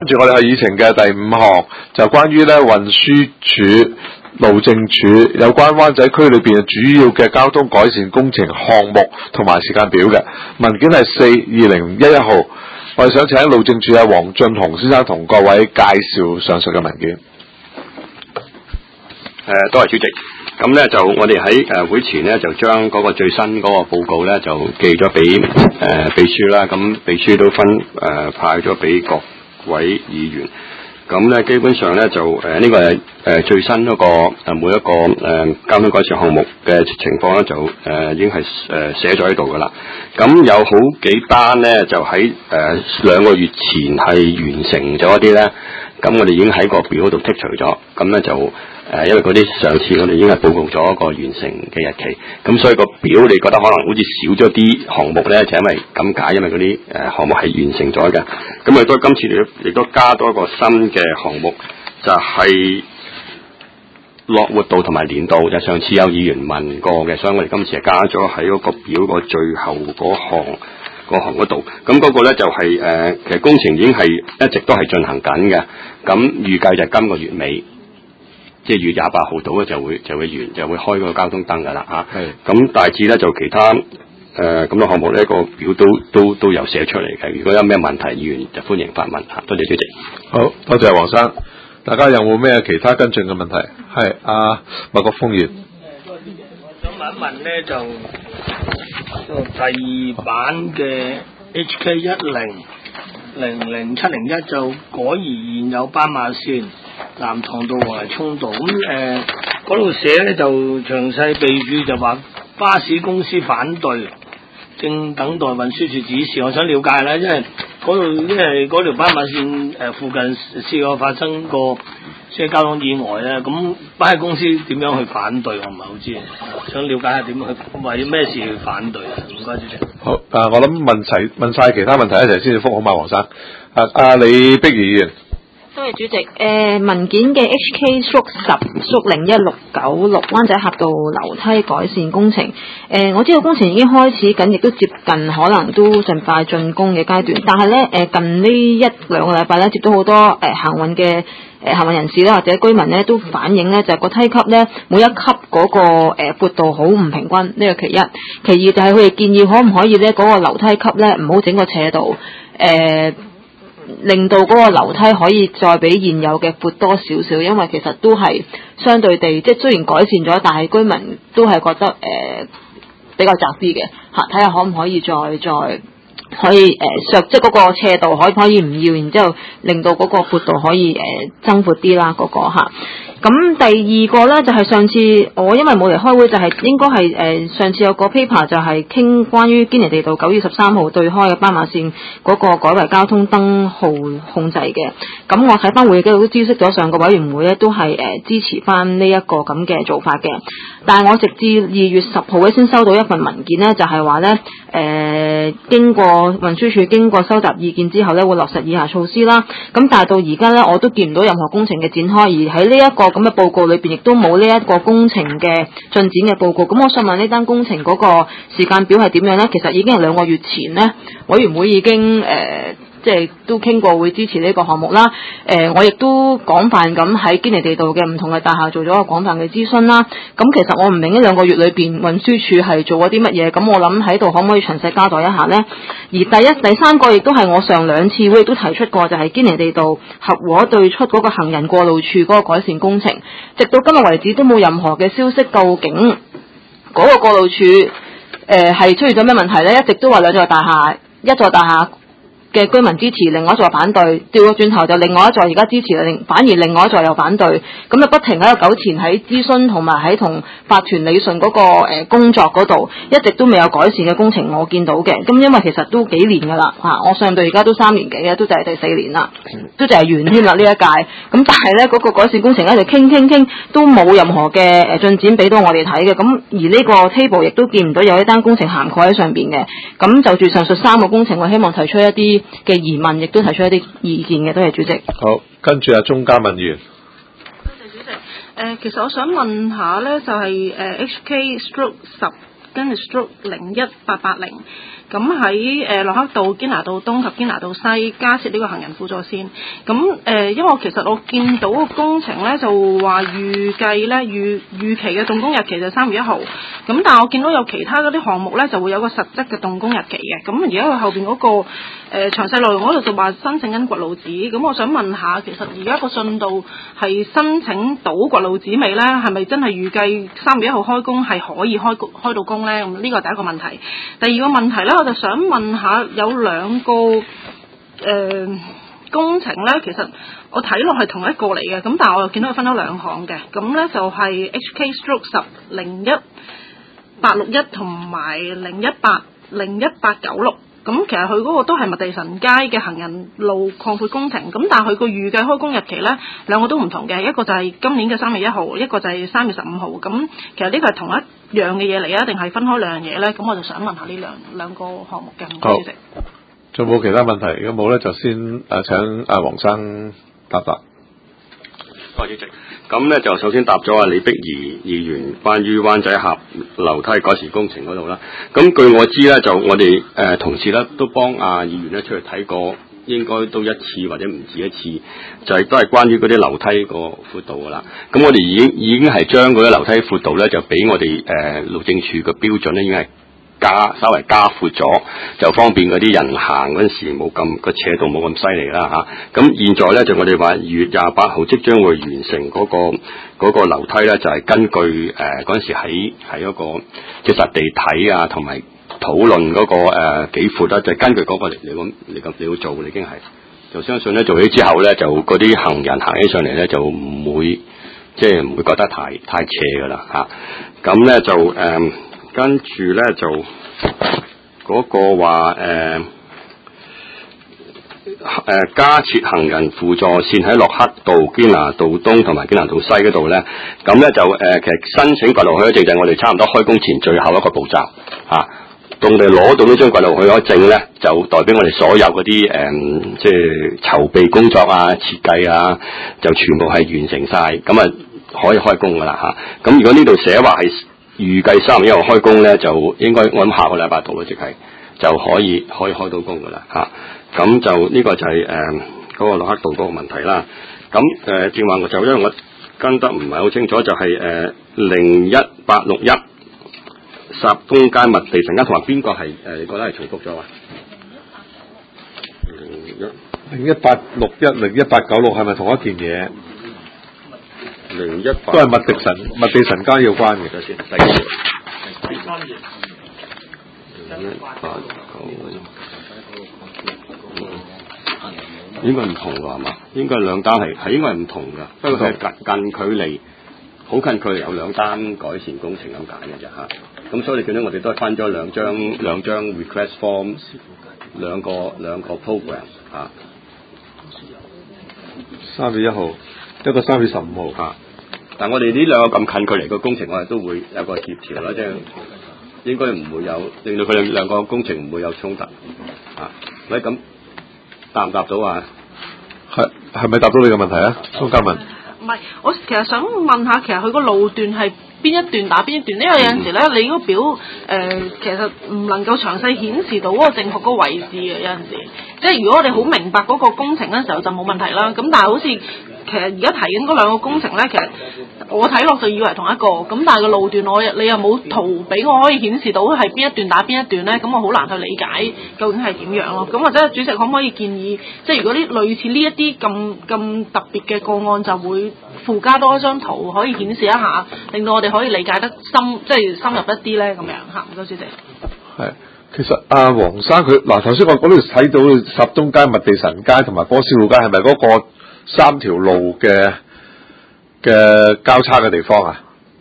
跟住我哋係議程嘅第5項，就關於咧運輸署、路政署有關灣仔區裏邊主要嘅交通改善工程項目同埋時間表嘅文件係4/2011號。我哋想請路政署嘅黃俊雄先生同各位介紹上述嘅文件。 多謝主席。咁咧就我哋喺會前咧就將嗰個最新嗰個報告咧就寄咗俾秘書啦。咁秘書都派咗俾各位議員。咁咧基本上咧就呢個係最新嗰個每一個交通改善項目嘅情況咧就已經係寫咗喺度噶啦。咁有好幾單咧就喺2個月前係完成咗一啲咧，咁我哋已經喺個表度剔除咗。咁咧就因為嗰啲上次我哋已經係報告咗一個完成嘅日期，咁所以個表你覺得可能好似少咗啲項目咧，就因為咁解，因為嗰啲項目係完成咗嘅。咁亦都今次亦都加多一個新嘅項目，就係樂活道同埋連道，就上次有議員問過嘅，所以我哋今次係加咗喺嗰個表個最後嗰項嗰度。咁嗰個咧就係其實工程已經係一直都係進行緊嘅，咁預計就係今個月尾。即係月28號到咧就會完，就會開個交通燈噶啦嚇。咁大致咧就其他咁嘅項目呢個表都有寫出嚟嘅。如果有咩問題，議員就歡迎發問嚇。多謝主席。 好多謝黃生。大家有冇咩其他跟進嘅問題？係麥國鋒議員。 多謝主席。我想問一問咧，就第2版嘅 HK1000701就改移現有斑馬線。南塘道和涌道咁嗰度寫咧就詳細備註就話巴士公司反對，正等待運輸署指示。我想了解啦，因為嗰條斑馬線附近試過發生過即係交通意外咧，咁巴士公司點樣去反對我唔係好知，想了解下點樣去為咩事去反對。唔該主席。 好我諗問晒其他問題一齊先至覆好嘛，黃生。李碧儀議員。 多謝主席。文件嘅 HK-10/01696 灣仔峽道樓梯改善工程，我知道工程已經開始緊，亦都接近可能都盡快竣工嘅階段。但係咧，近呢1-2個禮拜咧，接到好多行運人士啦，或者居民咧都反映咧，就係個梯級咧每一級嗰個闊度好唔平均，呢個其一。其二就係佢哋建議可唔可以咧嗰個樓梯級咧唔好整個斜度，令到嗰個樓梯可以再比現有嘅闊多少少，因為其實都係相對地，即係雖然改善咗，但係居民都係覺得比較窄啲嘅嚇，睇下可唔可以再可以即係嗰個斜度可以唔要，然之後令到嗰個闊度可以增闊啲啦，嗰個嚇。咁第二個咧就係上次我因為冇嚟開會，就係應該係上次有個 paper 就係傾關於堅尼地道9月13號對開嘅斑馬線嗰個改為交通燈號控制嘅。咁我睇翻會議記錄都知悉咗上個委員會咧都係支持翻呢一個咁嘅做法嘅。但係我直至2月10號咧先收到一份文件咧，就係話咧經過運輸署經過收集意見之後咧會落實以下措施啦。咁但係到而家咧我都見唔到任何工程嘅展開，而喺呢一個咁嘅報告裏邊亦都冇呢一個工程嘅進展嘅報告。咁我想問呢單工程嗰個時間表係點樣呢？其實已經係2個月前呢，委員會已經即係都傾過會支持呢個項目啦。我亦都廣泛咁喺堅尼地道嘅唔同嘅大廈做咗個廣泛嘅諮詢啦。咁其實我唔明呢2個月裏邊運輸署係做咗啲乜嘢，咁我諗喺度可唔可以詳細交代一下呢？而第三個亦都係我上2次會亦都提出過，就係堅尼地道合和對出嗰個行人過路處嗰個改善工程，直到今日為止都冇任何嘅消息，究竟嗰個過路處係出現咗咩問題呢？一直都話2座大廈，一座大廈嘅居民支持，另外一座反對，調個轉頭就另外一座而家支持，反而另外一座又反對，咁就不停喺度糾纏喺諮詢同埋喺同法團理順嗰個工作嗰度，一直都未有改善嘅工程我見到嘅。咁因為其實都幾年㗎啦嚇，我上到而家都3年幾嘅，都就係第4年啦，都就係完添啦呢一屆。咁但係咧嗰個改善工程一直傾都冇任何嘅進展俾到我哋睇嘅。咁而呢個 table 亦都見唔到有一單工程涵蓋喺上邊嘅。咁就住上述3個工程，我希望提出一啲嘅疑問，亦都提出一啲意見嘅。多謝主席。 好，跟住鍾嘉敏議員。 多謝主席。其實我想問下咧，就係HK/10跟住/01880， 咁喺洛克道、堅拿道東及堅拿道西加設呢個行人輔助線。咁因為其實我見到個工程咧就話預計咧預期嘅動工日期就3月1號。咁但係我見到有其他嗰啲項目咧就會有個實質嘅動工日期嘅。咁而家佢後邊嗰個詳細內容嗰度就話申請緊掘路紙。咁我想問下，其實而家個進度係申請到掘路紙未咧？係咪真係預計3月1號開工係可以開到工咧？咁呢個係第一個問題。第二個問題咧，我就想問下有兩個工程咧，其實我睇落係同一個嚟嘅，咁但係我又見到佢分咗兩項嘅，咁咧就係 HK/10-1-861 同埋01896，咁其實佢嗰個都係麥地臣街嘅行人路擴闊工程，咁但係佢個預計開工日期咧兩個都唔同嘅，一個就係今年嘅3月1號，一個就係3月15號，咁其實呢個係同一樣嘅嘢嚟啊，定係分開兩樣嘢咧？咁我就想問下呢兩個項目嘅，唔該主席。 仲冇其他問題？如果冇咧，就先請黃生答答。 多謝主席。咁咧就首先答咗李碧儀議員關於灣仔峽樓梯改善工程嗰度啦。咁據我知咧，就我哋同事咧都幫議員咧出去睇過，應該都一次或者唔止一次，就係都係關於嗰啲樓梯個闊度噶啦。咁我哋已經係將嗰啲樓梯闊度咧就俾我哋路政署嘅標準咧已經係稍微加闊咗，就方便嗰啲人行嗰陣時冇咁個斜度冇咁犀利啦嚇。咁現在咧就我哋話2月28號即將會完成嗰個樓梯咧，就係根據嗰陣時喺嗰個即係實地睇啊，同埋討論嗰個幾闊啦，就係根據嗰個嚟到做已經係，就相信咧做起之後咧，就嗰啲行人行起上嚟咧就唔會即係唔會覺得太斜噶啦嚇。咁咧就跟住咧就嗰個話加設行人輔助線喺洛克道、堅拿道東同埋堅拿道西嗰度咧，咁咧就其實申請掘路許可證就係我哋差唔多開工前最後一個步驟嚇。到我哋攞到呢張掘路許可證咧，就代表我哋所有嗰啲即係籌備工作啊、設計啊，就全部係完成晒，咁啊可以開工噶啦嚇。咁如果呢度寫話係預計3月1號開工咧，就應該我諗下個禮拜到啦，即係就可以開到工噶啦嚇。咁就呢個就係嗰個洛克道嗰個問題啦。咁正話我就因為我跟得唔係好清楚，就係01861霎東街麥地臣街同埋邊個係你覺得係重複咗啊 ？01861、01896係咪同一件嘢 ？018 都係麥地臣街有關嘅。 先，第2條。應該唔同㗎係嘛？應該兩單係應該係唔同㗎，不過係近距離，好近距離有兩單改善工程咁解嘅啫嚇。咁所以你見到我哋都係分咗兩張 request form， 兩個 program 嚇。 3月1號，一個3月15號嚇。但我哋呢兩個咁近距離嘅工程，我哋都會有個協調啦，即係應該唔會有令到佢哋兩個工程唔會有衝突嚇。喂，咁答唔答到啊？ 係咪答到你嘅問題啊？蘇嘉文。 唔係，我其實想問下，其實佢個路段係邊一段打邊一段？因為有陣時咧，你嗰個表其實唔能夠詳細顯示到嗰個正確嗰個位置嘅。有陣時，即係如果我哋好明白嗰個工程嘅時候就冇問題啦。咁但係好似其實而家提緊嗰兩個工程咧，其實我睇落就以為同一個，咁但係個路段你又冇圖俾我可以顯示到係邊一段打邊一段咧，咁我好難去理解究竟係點樣咯。咁或者主席可唔可以建議，即係如果啲類似呢一啲咁特別嘅個案，就會附加多一張圖可以顯示一下，令到我哋可以理解得即係深入一啲咧咁樣嚇。唔該，主席。 係，其實黃生佢嗱頭先我嗰度睇到霎東街、麥地臣街同埋波斯路街係咪嗰個3條路嘅交叉嘅地方啊？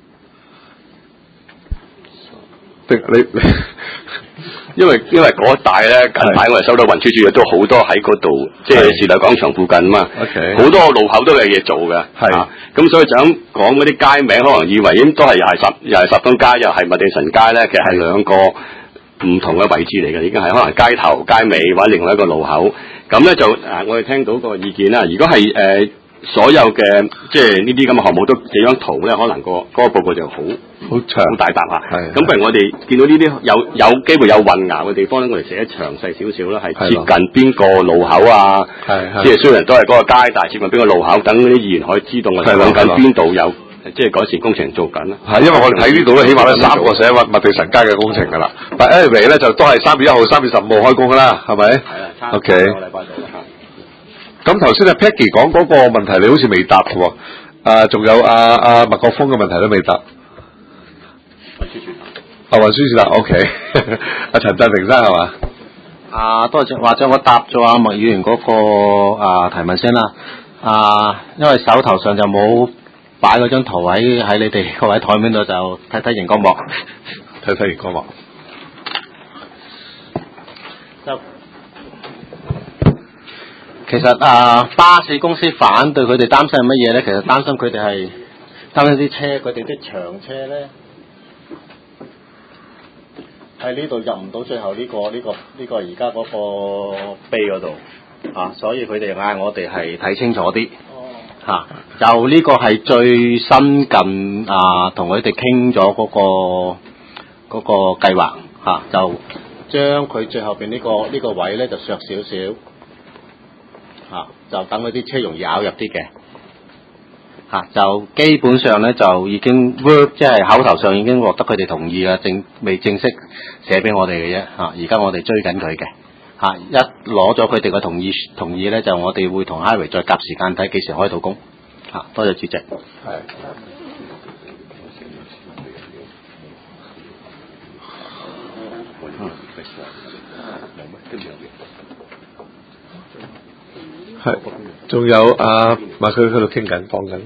你因為嗰帶咧近排我哋收到運輸署都好多喺嗰度，即係時代廣場附近嘛，好多路口都有嘢做嘅，咁所以就咁講嗰啲街名，可能以為應都係又係霎東街，又係麥地臣街咧，其實係兩個唔同嘅位置嚟嘅，已經係可能街頭、街尾或者另外一個路口。咁咧就我哋聽到個意見啦，如果係所有嘅即係呢啲咁嘅項目都幾張圖咧，可能嗰個報告就好長好大沓下。 係咁不如我哋見到呢啲有機會有混淆嘅地方咧，我哋寫得詳細少少啦，係接近邊個路口啊？即係雖然都係嗰個街，但係接近邊個路口，等嗰啲議員可以知道我哋講緊邊度有即係改善工程做緊啦。 係，因為我哋睇呢度咧，起碼都3個寫麥地臣街嘅工程㗎啦。但 anyway 咧就都係3月1號、3月15號開工㗎啦，係咪？係啊 OK。 個禮拜到啦。 咁頭先阿 Peggy 講嗰個問題，你好似未答嘅喎。仲有麥國鋒嘅問題都未答。運輸署答 OK。阿陳振明生係嘛？ 多謝，或者我答咗阿麥議員嗰個提問先啦。因為手頭上就冇擺嗰張圖喺你哋各位台面度，就睇睇熒光幕。 睇睇熒光幕。 其實巴士公司反對佢哋擔心係乜嘢咧？其實擔心佢哋係擔心啲車，佢哋啲長車咧喺呢度入唔到最後呢個而家嗰個碑嗰度所以佢哋嗌我哋係睇清楚啲就呢個係最新近同佢哋傾咗嗰個計劃就將佢最後邊呢個位咧就削少少。就等嗰啲車容易咬入啲嘅，就基本上咧就已經 work， 即係口頭上已經獲得佢哋同意啦，未正式寫俾我哋嘅啫，而家我哋追緊佢嘅，一攞咗佢哋嘅同意咧，就我哋會同 Highway 再夾時間睇幾時開到工，多謝主席。係。 係，仲有佢喺度傾緊講緊。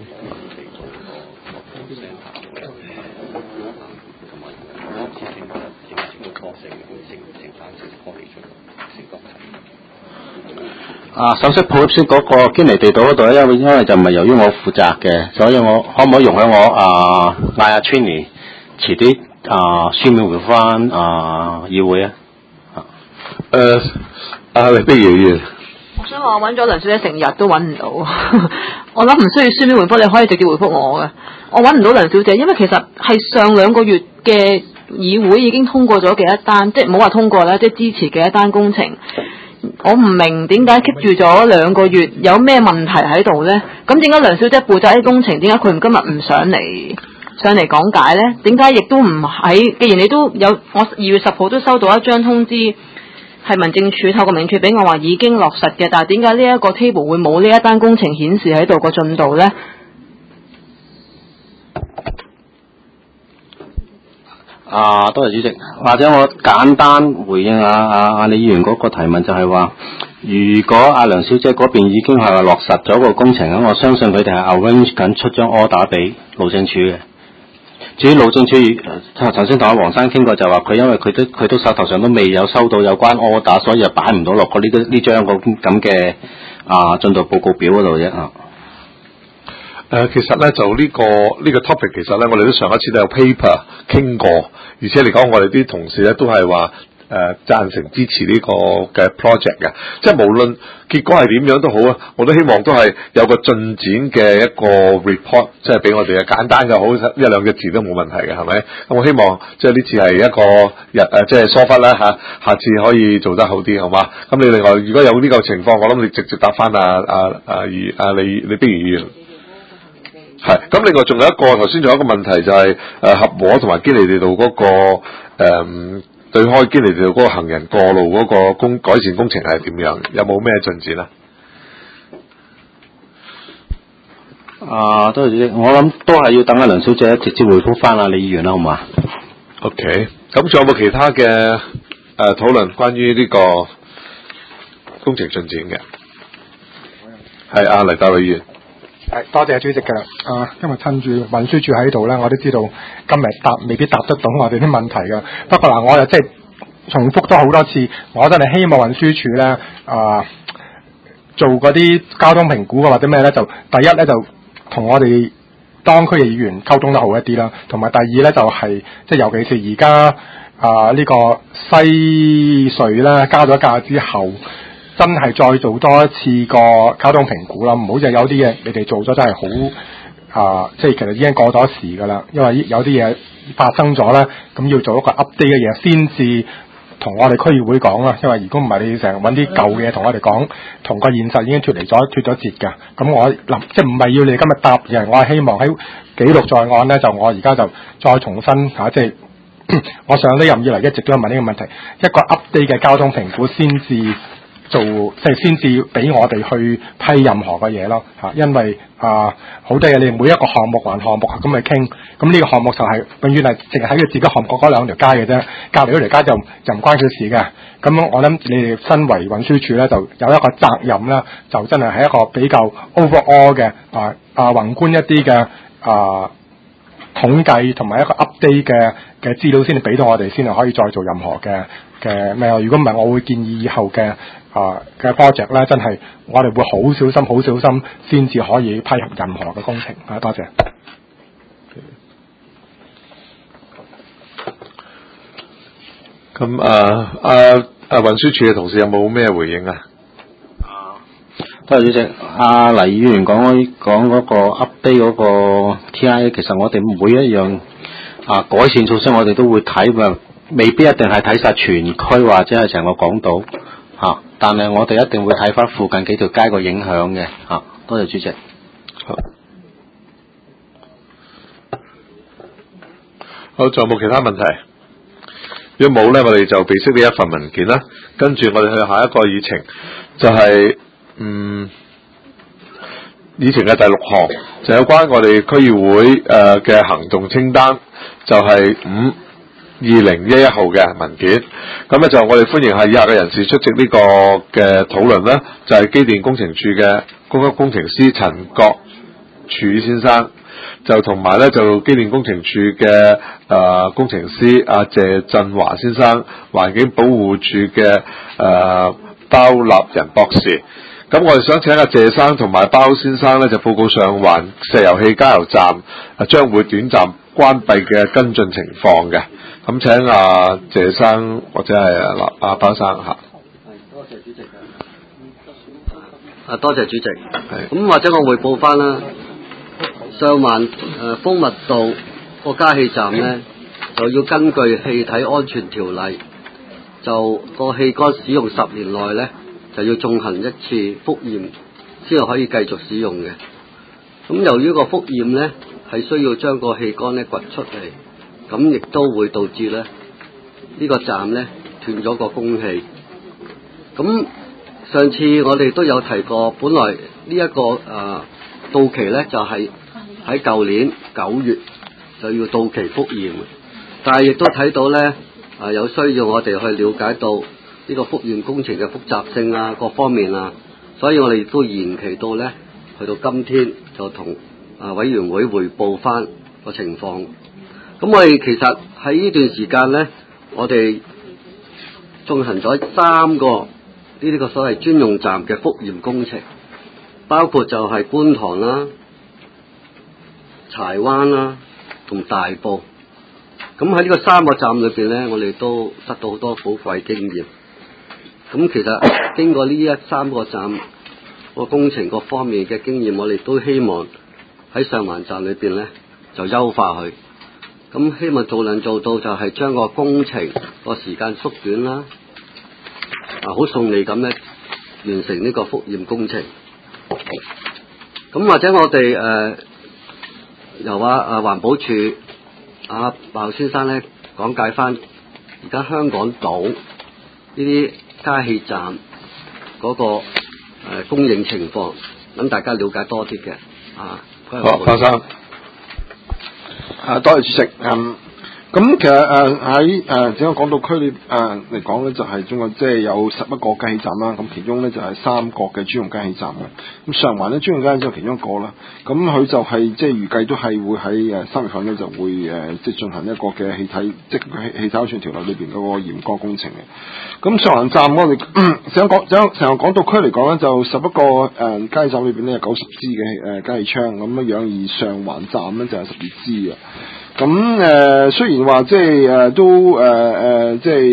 首先普先嗰個堅尼地道嗰度咧，因為就唔係由於我負責嘅，所以我可唔可以容許我嗌阿 Trini 遲啲書面回翻議會啊？ 李碧如議員。 我想話我揾咗梁小姐成日都揾唔到，我諗唔需要書面回覆，你可以直接回覆我嘅。我揾唔到梁小姐，因為其實係上2個月嘅議會已經通過咗幾多單，即係唔好話通過啦，即係支持幾多單工程。我唔明點解 keep 住咗2個月，有咩問題喺度呢？咁點解梁小姐負責啲工程，點解佢今日唔上嚟講解呢？點解亦都唔喺？既然你都有，我2月10號都收到一張通知。係民政處透過明確俾我話已經落實嘅，但係點解呢一個 table 會冇呢一單工程顯示喺度個進度呢？ 多謝主席，或者我簡單回應下李議員嗰個提問，就係話，如果阿梁小姐嗰邊已經係落實咗個工程，我相信佢哋係 arrange 緊出張 order 俾路政署嘅。至於路政署，頭先同阿黃生傾過，就話佢因為佢都手頭上都未有收到有關 order，所以就擺唔到落個呢張咁嘅進度報告表嗰度啫。 其實咧就呢個 topic 其實咧我哋都上一次都有 paper 傾過，而且嚟講我哋啲同事咧都係話贊成支持呢個嘅 project 嘅，即係無論結果係點樣都好啊，我都希望都係有個進展嘅一個 report， 即係俾我哋簡單嘅好1-2個字都冇問題嘅，係咪？咁我希望即係呢次係一個即係疏忽啦下次可以做得好啲，好嘛？咁你另外如果有呢個情況，我諗你直接答翻李碧如議員。係，咁另外仲有一個頭先仲有一個問題就係合和同埋堅尼地道嗰個對開堅尼地道嗰個行人過路嗰個改善工程係點樣？有冇咩進展啊？多謝主席，我諗都係要等阿梁小姐直接回覆翻阿李議員啦，好嘛 ？OK，咁仲有冇其他嘅討論關於呢個工程進展嘅？係黎大偉議員。 多謝主席嘅，因為趁住運輸署喺度咧，我都知道今日未必答得到我哋啲問題嘅。不過嗱，我又即係重複咗好多次，我真係希望運輸署咧做嗰啲交通評估或者咩咧，就第一咧就同我哋當區嘅議員溝通得好一啲啦，同埋第二咧就係即係尤其是而家呢個西隧咧加咗價之後， 真係再做多一次個交通評估啦，唔好就有啲嘢你哋做咗真係好即係其實已經過咗時㗎啦，因為有啲嘢發生咗咧，咁要做一個 update 嘅嘢先至同我哋區議會講啦，因為如果唔係你成日揾啲舊嘢同我哋講，同個現實已經脫咗節㗎。咁我即係唔係要你今日答嘅，我係希望喺記錄在案咧，就我而家就再重新即係我上呢任以嚟一直都有問呢個問題，一個 update 嘅交通評估先至做，即係先至俾我哋去批任何嘅嘢咯因為好多嘢你每一個項目還項目咁去傾，咁呢個項目就係永遠係淨係喺佢自己項目嗰兩條街嘅啫，隔離嗰條街就唔關佢事嘅。咁我諗你哋身為運輸署咧，就有一個責任啦，就真係喺一個比較 overall 嘅宏觀一啲嘅統計同埋一個 update 嘅資料先至俾到我哋，先係可以再做任何嘅咩？如果唔係，我會建議以後嘅project 咧，真係我哋會好小心先至可以批核任何嘅工程多謝。 咁運輸署嘅同事有冇咩回應啊？ 多謝主席。黎議員講嗰個 update 嗰個 TIA， 其實我哋每一樣改善措施，我哋都會睇，未必一定係睇晒全區或者係成個港島但係我哋一定會睇翻附近幾條街個影響嘅多謝主席。 好，仲有冇其他問題？如果冇咧，我哋就備悉呢一份文件啦。跟住我哋去下一個議程，就係議程嘅第6項，就有關我哋區議會嘅行動清單，就係2011號嘅文件。咁咧就我哋歡迎係以下嘅人士出席呢個嘅討論啦，就係機電工程署嘅高級工程師陳國柱先生，就同埋咧就機電工程署嘅工程師謝振華先生，環境保護署嘅包立仁博士。咁我哋想請謝生同埋包先生咧就報告上環石油氣加油站將會短暫關閉嘅跟進情況嘅。咁請謝生或者係包生嚇。 多謝主席多謝主席。咁或者我匯報翻啦，上環豐密道個加氣站咧，就要根據氣體安全條例，就個氣缸使用10年內咧，就要進行一次復驗，先係可以繼續使用嘅。咁由於個復驗咧係需要將個氣缸咧掘出嚟，咁亦都會導致咧呢個站咧斷咗個供氣。咁上次我哋都有提過，本來呢一個到期咧就係喺舊年9月就要到期復驗，但係亦都睇到咧有需要我哋去了解到呢個復驗工程嘅複雜性各方面所以我哋亦都延期到咧去到今天就同委員會匯報翻個情況。咁我哋其實喺呢段時間咧，我哋進行咗3個呢個所謂專用站嘅復驗工程，包括就係觀塘啦、柴灣啦同大埔。咁喺呢個3個站裏邊咧，我哋都得到好多寶貴經驗。咁其實經過呢3個站個工程各方面嘅經驗，我哋都希望喺上環站裏邊咧就優化佢。咁希望做到就係將個工程個時間縮短啦，好順利咁咧完成呢個復驗工程。咁或者我哋由環保署鮑先生咧講解翻而家香港島呢啲加氣站嗰個供應情況，等大家了解多啲嘅。 好，鮑生。 多謝主席。咁其實喺整個港島區嚟講咧，就係總共即係有11個加氣站啦。咁其中咧就係3個嘅專用加氣站嘅。咁上環咧專用加氣站其中一個啦。咁佢就係即係預計都係會喺3月份咧就會即係進行一個嘅氣體，即係氣體安全條例裏邊嗰個嚴格工程嘅。咁上環站我哋成個港島區嚟講咧，就11個加氣站裏邊咧有90支嘅加氣槍咁樣樣，而上環站咧就係12支嘅。咁雖然話即係都即係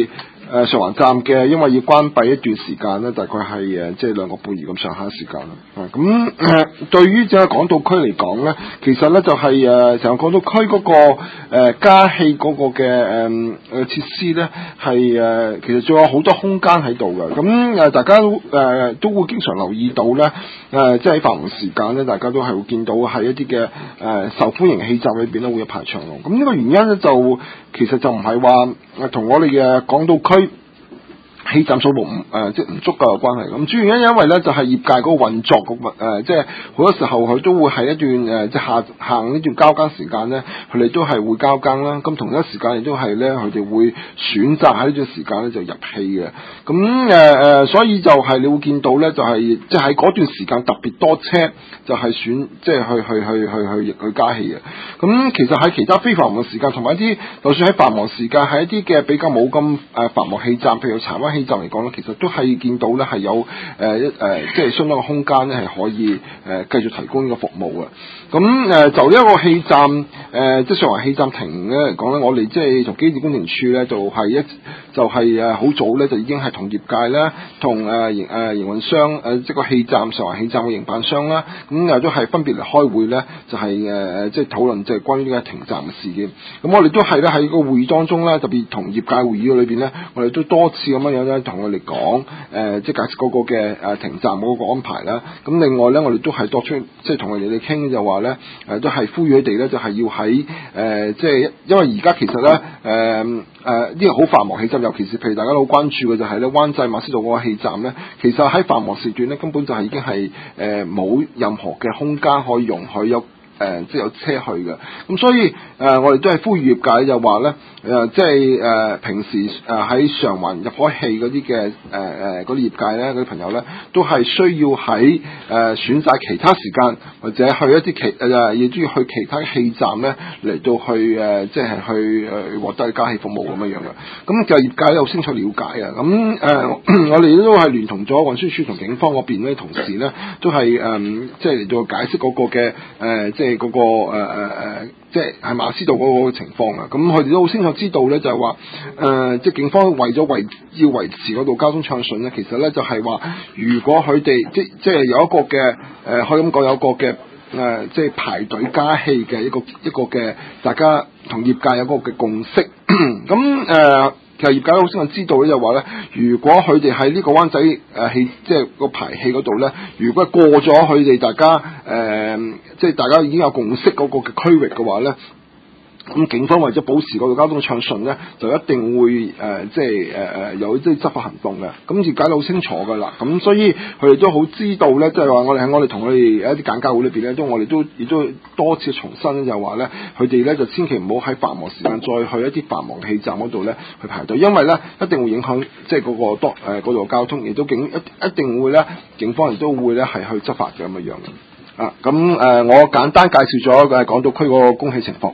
上環站嘅，因為要關閉一段時間咧，大概係即係2個半月咁上下時間啦。咁對於整個港島區嚟講咧，其實咧就係成個港島區嗰個加氣嗰個嘅設施咧係其實仲有好多空間喺度嘅。咁大家都會經常留意到咧，即係喺繁忙時間咧，大家都係會見到喺一啲嘅受歡迎氣站裏邊咧會有排長龍。咁呢個原因咧就其實就唔係話同我哋嘅港島區氣站數目即係唔足夠有關係。咁主要原因因為咧就係業界嗰個運作即係好多時候佢都會喺一段即係行呢段交更時間咧，佢哋都係會交更啦。咁同一時間亦都係咧，佢哋會選擇喺呢段時間咧就入氣嘅。咁所以就係你會見到咧，就係即係喺嗰段時間特別多車，就係選即係去加氣嘅。咁其實喺其他非繁忙時間，同埋一啲就算喺繁忙時間，喺一啲嘅比較冇咁繁忙氣站，譬如柴灣氣站嚟講咧，其實都係見到咧係有即係相當嘅空間咧係可以繼續提供呢個服務嘅。咁就呢一個氣站即係上環氣站停咧嚟講咧，我哋即係同機電工程署咧就係好早咧就已經係同業界咧同營運商即係個氣站上環氣站嘅營辦商啦，咁都係分別嚟開會咧，就係即係討論即係關於呢個停站嘅事件。咁我哋都係咧喺個會議當中咧，特別同業界會議裏邊咧，我哋都多次咁樣咧同佢哋講即係解釋嗰個嘅停站嗰個安排啦。咁另外咧，我哋都係多出即係同佢哋傾就話咧都係呼籲佢哋咧就係要喺即係因為而家其實咧呢個好繁忙氣站，尤其是譬如大家都好關注嘅就係咧灣仔馬師道嗰個氣站咧，其實喺繁忙時段咧根本就係已經係冇任何嘅空間可以容許有即係有車去嘅。咁所以我哋都係呼籲業界就話咧即係平時喺上環入開氣嗰啲嘅嗰啲業界咧嗰啲朋友咧，都係需要喺選擇其他時間或者去一啲亦都要去其他氣站咧嚟到去即係去獲得加氣服務咁樣嘅。咁就業界都好清楚了解啊。咁我哋都係聯同咗運輸署同警方嗰邊咧同事咧，都係即係嚟到解釋嗰個嘅即係嗰個即係喺馬師道嗰個情況啊。咁佢哋都好清楚知道咧，就係話即係警方為咗要維持嗰度交通暢順咧，其實咧就係話，如果佢哋即係有一個嘅可以咁講有一個嘅即係排隊加氣嘅一個嘅大家同業界有一個嘅共識。咁其實業界好清楚知道咧，就話咧，如果佢哋喺呢個灣仔氣即係個排氣嗰度咧，如果過咗佢哋大家即係大家已經有共識嗰個嘅區域嘅話咧，咁警方為咗保持嗰個交通暢順咧，就一定會即係有啲執法行動嘅。咁業界都好清楚㗎啦。咁所以佢哋都好知道咧，即係話我哋同佢哋一啲簡介會裏邊咧，我哋亦都多次重申咧，就話咧，佢哋咧就千祈唔好喺繁忙時間再去一啲繁忙氣站嗰度咧去排隊，因為咧一定會影響即係嗰度交通，亦都一定會咧警方亦都會咧係去執法嘅咁樣嘅。咁我簡單介紹咗嘅港島區嗰個供氣情況。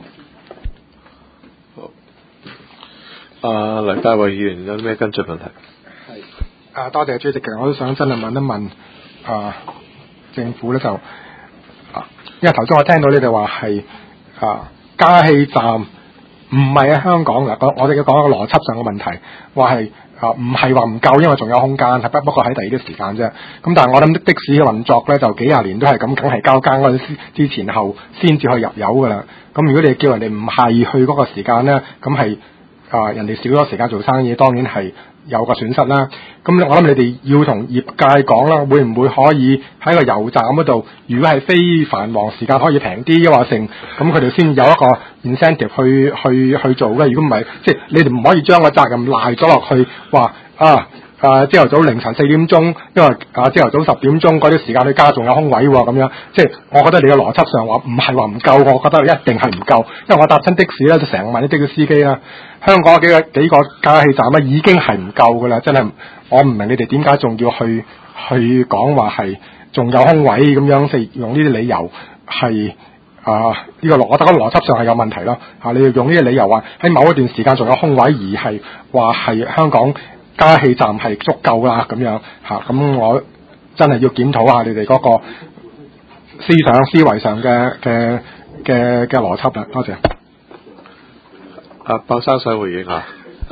梁家偉議員有咩跟進問題？ 係多謝主席嘅，我都想真係問一問政府咧就因為頭先我聽到你哋話係加氣站唔係喺香港嗱，我哋要講一個邏輯上嘅問題，話係唔係話唔夠，因為仲有空間，係不過喺第二啲時間啫。咁但係我諗的士嘅運作咧就幾廿年都係咁，梗係交更嗰陣之前後先至去入油㗎啦。咁如果你叫人哋唔係去嗰個時間咧，咁係人哋少咗時間做生意，當然係有個損失啦。咁我諗你哋要同業界講啦，會唔會可以喺個油站嗰度，如果係非繁忙時間可以平啲，抑或成咁佢哋先有一個 incentive 去做嘅。如果唔係，即係你哋唔可以將個責任賴咗落去，話朝頭早凌晨4點鐘，因為朝頭早10點鐘嗰啲時間你加仲有空位喎，咁樣即係我覺得你嘅邏輯上話唔係話唔夠，我覺得一定係唔夠，因為我搭親的士咧就成日問啲的士司機啦，香港幾個加氣站咧已經係唔夠噶啦，真係我唔明你哋點解仲要去講話係仲有空位咁樣，即係用呢啲理由係呢個我覺得個邏輯上係有問題咯。你要用呢啲理由話喺某一段時間仲有空位，而係話係香港加氣站係足夠啦咁樣咁我真係要檢討下你哋嗰個思維上嘅邏輯啦。多謝。 鮑生想回應下。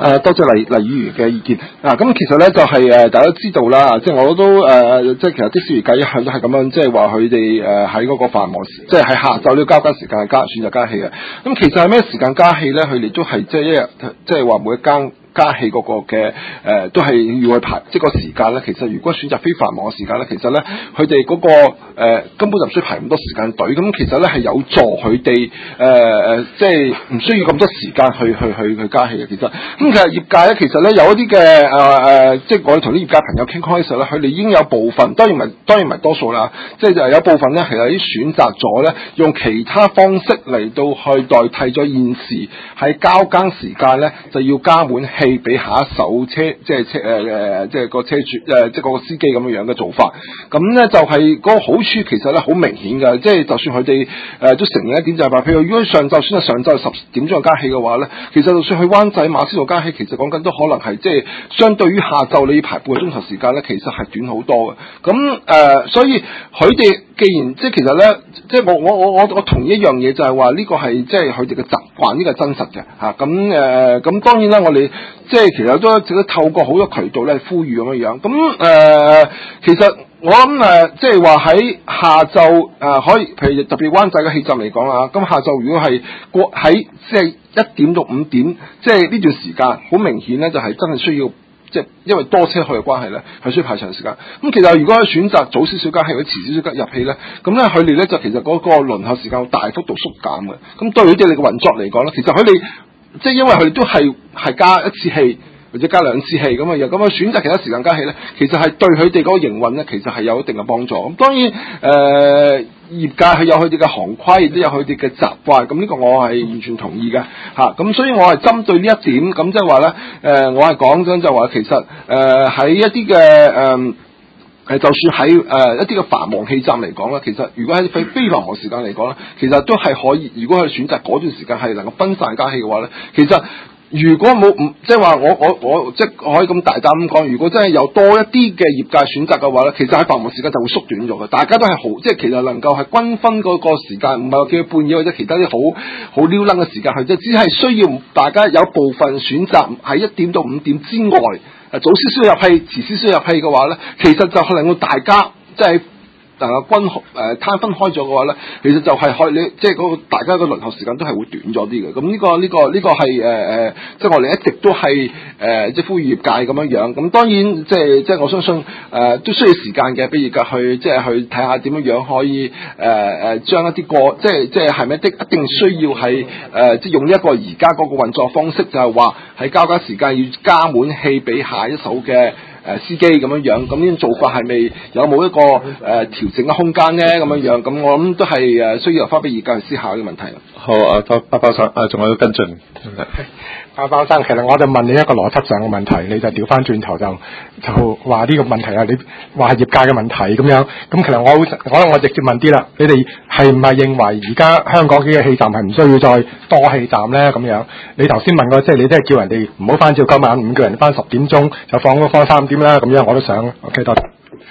多謝黎議員嘅意見。咁其實咧就係大家都知道啦，即係我都即係其實的士業界一向都係咁樣，即係話佢哋喺嗰個繁忙時，即係喺下晝呢個交更時間選擇加氣嘅。咁其實係咩時間加氣咧？佢哋都係即係一日，即係話每一間加氣嗰個嘅都係要去排，即係個時間咧。其實如果選擇非繁忙嘅時間咧，其實咧佢哋嗰個根本就唔需要排咁多時間隊。咁其實咧係有助佢哋即係唔需要咁多時間去加氣嘅。其實咁其實業界咧，其實咧有一啲嘅即係我哋同啲業界朋友傾開嘅時候咧，佢哋已經有部分，當然唔係多數啦，即係就係有部分咧係有啲選擇咗咧用其他方式嚟到去代替咗現時喺交更時間咧就要加滿氣俾下一手車，即係即係個車主即係個司機咁樣嘅做法。咁咧就係嗰個好處其實咧好明顯嘅，即係就算佢哋都承認一點就係話，譬如如果上晝選擇上晝10點鐘加氣嘅話咧，其實就算去灣仔馬師道加氣，其實講緊都可能係即係相對於下晝你要排半個鐘頭時間咧，其實係短好多嘅。咁所以佢哋既然即係其實咧，即係我同意一樣嘢就係話呢個係即係佢哋嘅習慣，呢個係真實嘅嚇。咁當然啦，我哋即係其實都值得透過好多渠道咧呼籲咁樣。咁其實我諗即係話喺下晝可以，譬如特別灣仔嘅氣站嚟講啊，咁下晝如果係喺即係1點到5點，即係呢段時間，好明顯咧就係真係需要。即係因為多車去嘅關係咧，係需要排長時間。咁其實如果選擇早少少加氣或者遲少少入氣咧，咁咧佢哋咧就其實嗰個輪候時間大幅度縮減嘅。咁對佢哋嘅運作嚟講咧，其實佢哋即係因為佢哋都係加一次氣或者加2次氣咁樣，咁啊選擇其他時間加氣咧，其實係對佢哋嗰個營運咧，其實係有一定嘅幫助。咁當然業界係有佢哋嘅行規，亦都有佢哋嘅習慣，咁呢個我係完全同意嘅嚇。咁所以我係針對呢一點，咁即係話咧，我係講緊就話其實喺一啲嘅就算喺一啲嘅繁忙氣站嚟講啦，其實如果喺非繁忙時間嚟講咧，其實都係可以。如果佢選擇嗰段時間係能夠分散加氣嘅話咧，其實如果冇即係話我即係可以咁大膽咁講，如果真係有多一啲嘅業界選擇嘅話咧，其實喺繁忙時間就會縮短咗嘅。大家都係好，即係其實能夠係均分嗰個時間，唔係話叫佢半夜或者其他啲好撩楞嘅時間去，即係只係需要大家有部分選擇喺1點到5點之外，早少少入氣，遲少少入氣嘅話咧，其實就係令到大家即係攤分開咗嘅話咧，其實就係可以你即係嗰個大家個輪候時間都係會短咗啲嘅。咁呢個係即係我哋一直都係即係呼籲業界咁樣。咁當然即係我相信都需要時間嘅，俾業界去即係去睇下點樣可以將一啲即係係咪一定需要係即係用一個而家嗰個運作方式，就係話喺交更時間要加滿氣俾下一手嘅司機咁樣，咁呢種做法係咪有冇一個調整嘅空間咧？咁樣，咁我諗都係需要由翻俾業界去思考呢個問題。 好包包生仲有跟進。 包生，其實我就問你一個邏輯上嘅問題，你就調翻轉頭就話呢個問題啊，你話係業界嘅問題咁樣。咁其實我直接問啲啦，你哋係唔係認為而家香港幾個氣站係唔需要再多氣站咧？咁樣，你頭先問過，即係你都係叫人哋唔好翻朝9晚5，叫人翻10點鐘就放3點啦。咁樣我都想 OK 多謝。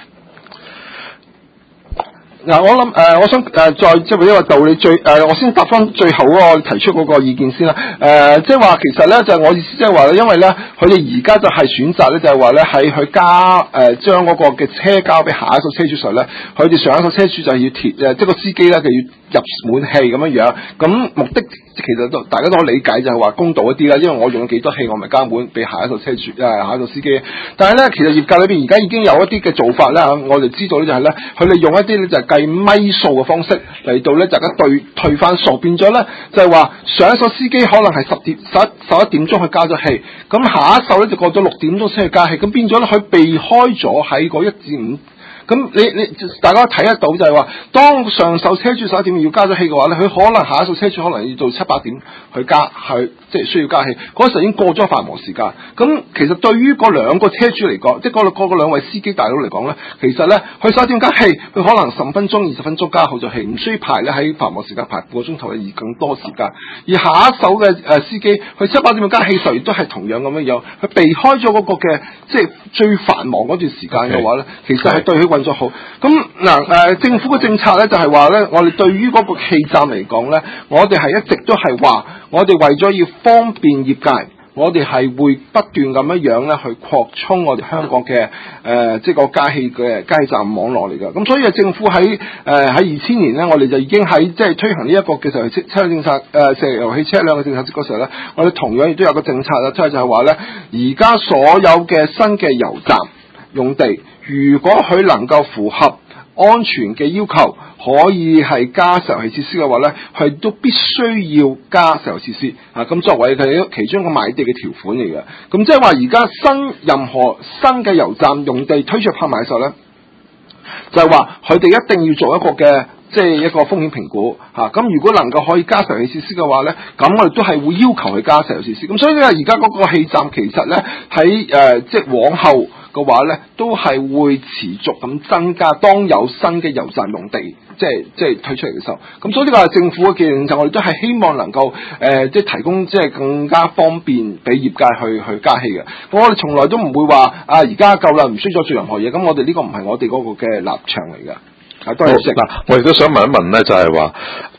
嗱，我諗我想再即係俾一個道理我先答翻最後嗰個提出嗰個意見先啦。即係話其實咧就係我意思即係話咧，因為咧佢哋而家就係選擇咧就係話咧喺佢將嗰個嘅車交俾下一手車主時候咧，佢哋上一手車主就要即係個司機咧就要入滿氣咁樣。咁目的其實大家都可以理解，就係話公道一啲啦，因為我用咗幾多氣，我咪加滿俾下一手車主下一手司機。但係咧，其實業界裏邊而家已經有一啲嘅做法咧，我哋知道咧就係咧，佢哋用一啲咧就係計米數嘅方式嚟到咧，大家退翻數，變咗咧就係話上一手司機可能係11點鐘去加咗氣，咁下一手咧就過咗6點鐘先去加氣，咁變咗咧佢避開咗喺個1至5。咁你大家睇得到就係話，當上手車主11點要加咗氣嘅話咧，佢可能下一手車主可能要到7、8點去即係需要加氣，嗰時候已經過咗繁忙時間。咁其實對於嗰兩個車主嚟講，即係嗰兩位司機大佬嚟講咧，其實咧佢11點加氣，佢可能15分鐘、20分鐘加好咗氣，唔需要排咧喺繁忙時間排半個鐘頭而更多時間。而下一手嘅司機，佢7、8點加氣時候亦都係同樣咁樣，佢避開咗嗰個嘅即係最繁忙嗰段時間嘅話咧，其實係對佢運作好。咁政府嘅政策咧就係話咧，我哋對於嗰個氣站嚟講咧，我哋係一直都係話，我哋為咗要方便業界， 我哋係會不斷咁樣咧去擴充我哋香港嘅即係個加氣站網絡嚟㗎。咁所以政府喺2000年咧，我哋就已經喺即係推行呢一個嘅石油氣車輛政策石油氣車輛嘅政策嗰時候咧，我哋同樣亦都有個政策啦，即係就係話咧，而家所有嘅新嘅油站用地，如果佢能夠符合安全嘅要求，可以係加石油氣設施嘅話咧，佢都必須要加石油設施啊！咁作為佢其中一個買地嘅條款嚟嘅。咁即係話而家任何新嘅油站用地推出拍賣嘅時候咧，就係話佢哋一定要做一個嘅即係一個風險評估嚇。咁如果能夠可以加石油氣設施嘅話咧，咁我哋都係會要求佢加石油設施。咁所以咧，而家嗰個氣站其實咧喺即係往後嘅話咧，都係會持續咁增加。當有新嘅油站用地，即係推出嚟嘅時候，咁所以呢個係政府嘅建議，就我哋都係希望能夠即係提供即係更加方便俾業界去加氣嘅。我哋從來都唔會話啊，而家夠啦，唔需要再做任何嘢。咁我哋呢個唔係我哋嗰個嘅立場嚟㗎。啊，多謝嗱，我亦都想問一問咧，就係話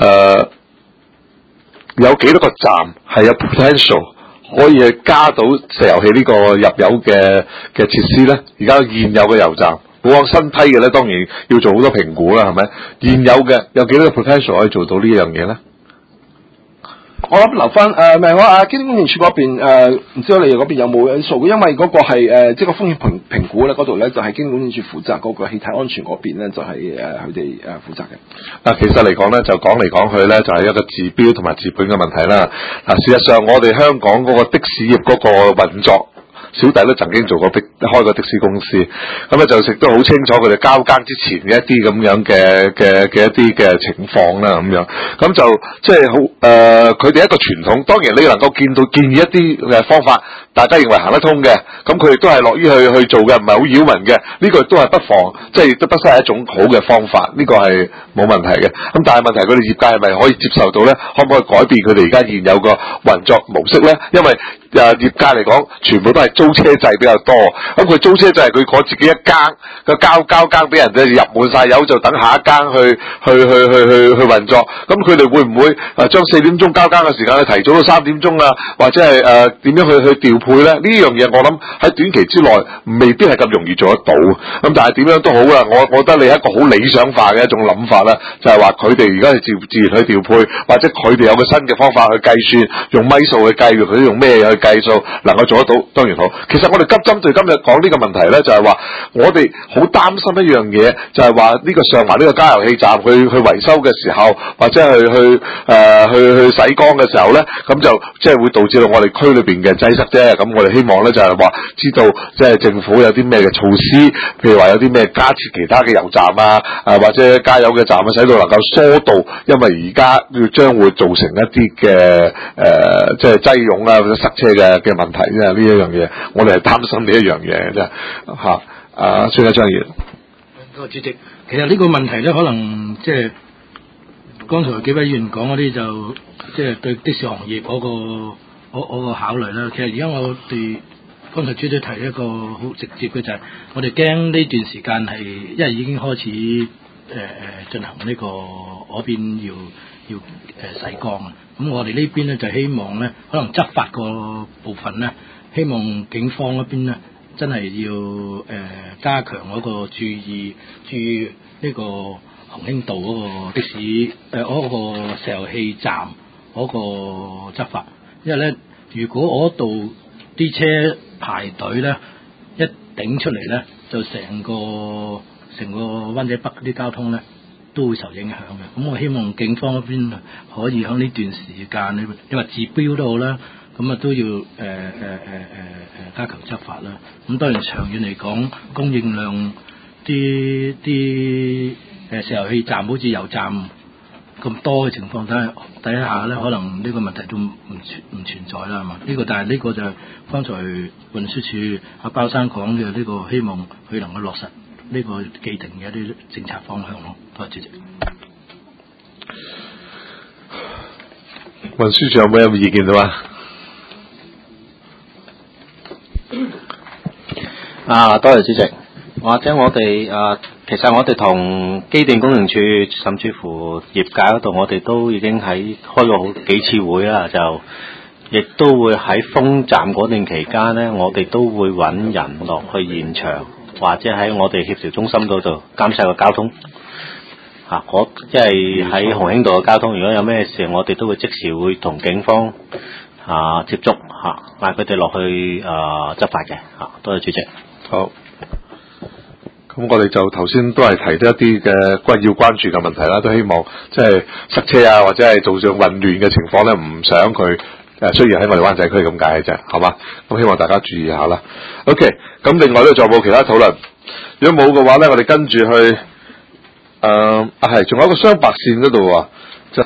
有幾多個站係有 potential可以係加到石油氣呢個入油嘅設施咧？而家現有嘅油站，我講新批嘅咧，當然要做好多評估啦，係咪？現有嘅有幾多個 potential 可以做到呢樣嘢咧？ 我諗留翻唔係我機電工程署嗰邊唔知道你哋嗰邊有冇數，因為嗰個係即係個風險評估咧，嗰度咧就係機電工程署負責，嗰個氣體安全嗰邊咧就係佢哋負責嘅。 嗱，其實嚟講咧，就講嚟講去咧，就係一個治標同埋治本嘅問題啦。嗱，事實上我哋香港嗰個的士業嗰個運作，小弟都曾經做過開過的士公司，咁咧就食得好清楚佢哋交更之前嘅一啲咁樣嘅一啲嘅情況啦，咁樣，咁就即係好佢哋一個傳統，當然你能夠建議一啲方法，大家認為行得通嘅，咁佢哋都係樂於去做嘅，唔係好擾民嘅，呢個都係不妨，即係亦都不失係一種好嘅方法，呢個係冇問題嘅。咁但係問題佢哋業界係咪可以接受到咧？可唔可以改變佢哋而家現有個運作模式咧？因為業界嚟講，全部都係租車制比較多，咁佢租車制係佢講自己一更個交更俾人哋入滿晒油，就等下一更去運作。咁佢哋會唔會將4點鐘交更嘅時間提早到3點鐘啊？或者係點樣去調配咧？呢樣嘢我諗喺短期之內未必係咁容易做得到。咁但係點樣都好啦，我覺得你係一個好理想化嘅一種諗法啦，就係話佢哋而家係自然去調配，或者佢哋有個新嘅方法去計算，用米數去計，佢用咩去計數能夠做得到，當然好。其實我哋針對今日講呢個問題咧，就係話我哋好擔心一樣嘢，就係話呢個上環呢個加油氣站去維修嘅時候，或者去洗缸嘅時候咧，咁就即係會導致到我哋區裏邊嘅擠塞啫。咁我哋希望咧就係話知道即係政府有啲咩嘅措施，譬如話有啲咩加設其他嘅油站啊，或者加油嘅站啊，使到能夠疏導，因為而家將會造成一啲嘅即係擠擁啊或者塞車嘅問題啫。呢一樣嘢，我哋係擔心呢一樣嘢啫嚇。孫家章議員， 多謝主席。其實呢個問題咧，可能即係剛才幾位議員講嗰啲，就即係對的士行業嗰個考慮啦。其實而家我哋剛才主席提一個好直接嘅，就係我哋驚呢段時間係因為已經開始進行呢個嗰邊要洗缸啊。咁我哋呢邊咧就希望咧，可能執法個部分咧，希望警方嗰邊咧真係要加強嗰個注意呢個鴻興道嗰個的士嗰個石油氣站嗰個執法，因為咧如果嗰度啲車排隊咧一頂出嚟咧，就成個灣仔北啲交通咧都會受影響嘅。咁我希望警方嗰邊可以喺呢段時間，你話治標都好啦，咁啊都要加強執法啦。咁當然長遠嚟講，供應量啲石油氣站好似油站咁多嘅情況底下咧，可能呢個問題都唔存在啦，係嘛？呢個但係呢個就係剛才運輸署阿包生講嘅呢個，希望佢能夠落實呢個既定嘅一啲政策方向咯。多謝主席。 運輸署有冇意見到啊？ 多謝主席。或者我哋其實我哋同機電工程署甚至乎業界嗰度，我哋都已經開過好幾次會啦，就亦都會喺封站嗰段期間咧，我哋都會揾人落去現場，或者喺我哋協調中心嗰度監察個交通。即係喺鴻興道嘅交通，如果有咩事，我哋都會即時會同警方接觸嗌佢哋落去執法嘅多謝主席。 好。咁我哋就頭先都係提到一啲嘅要關注嘅問題啦，都希望即係塞車啊，或者係造成混亂嘅情況咧，唔想佢出現喺我哋灣仔區咁解嘅啫，好嘛？咁希望大家注意下啦。OK， 咁另外咧仲有冇其他討論？如果冇嘅話咧，我哋跟住去係仲有一個雙白線嗰度啊，